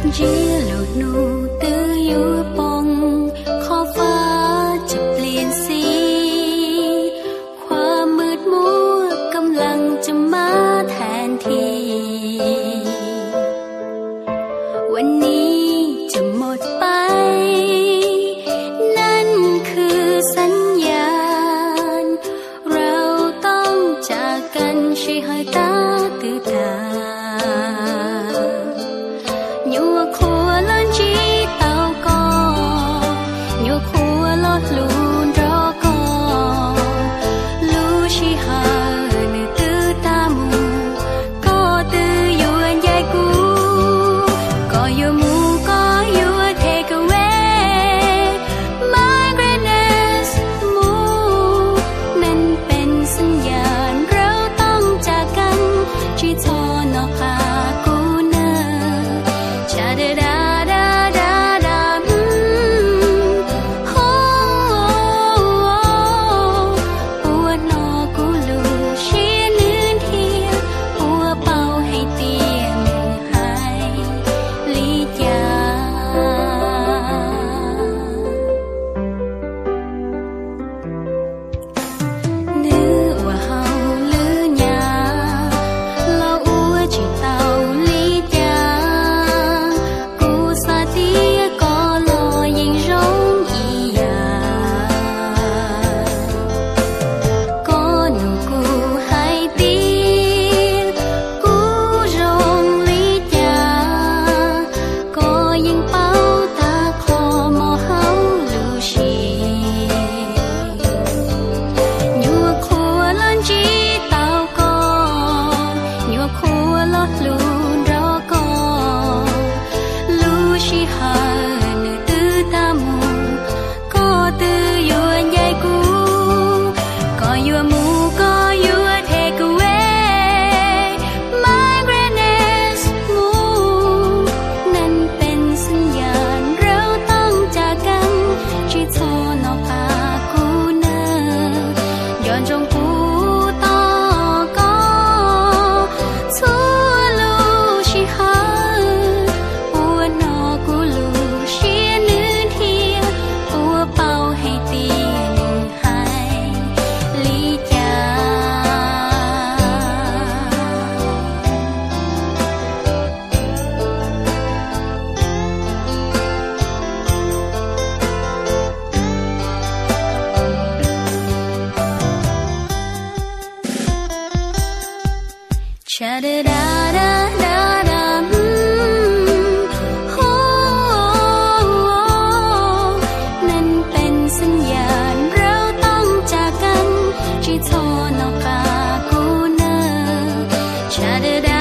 chỉ lụt nụ tư yếu bông khóฟ้าจะเปลี่ยนสีความมืดมัวกำลังจะมาแทนที่วันนี้จะหมดไปนั่นคือสัญญาณเราต้องจากกันใช่ให้ตาตื่นตาnhua khua lớn chỉ tao co nhua khua lót lùn rõ co lu chỉ hà nữ tư ta mù có tư yuan dai cú có yu mu có yu take away my greatness mu นั่นเป็นสัญญาณเราต้องจากกันที่ทอนอพากูda da da da da ho ua no cu lu xia nương thiên ua bao hay tiền hai lý gia nữ ua hậu lư nhà lo ua chỉ tàu lý gia tia có lo yên rong ý có nụ cu hai tiếng cu rong lý cha có yên bao ta kho mò hao lu xì nhua khua lớn chỉ tao co nhua khua lót lùn rõ co lu chỉ hà nữ tư ta mù có tư yuan dai cú có yu mu có yu take away my greatness mu นั่นเป็นสัญญาณเราต้องจากกันที่ทอนอพากูเนอย้อนจงกูต่อก็ทั่วลูชิฮาอัวนอกูลูเชียนื้อเทียอัวเป่าให้เตียนหายลีจาชาดาดาดาดาดาโฮนั่นเป็นสัญญาณเราต้องจากกันที่ทอนอพากูเนอชาดาดา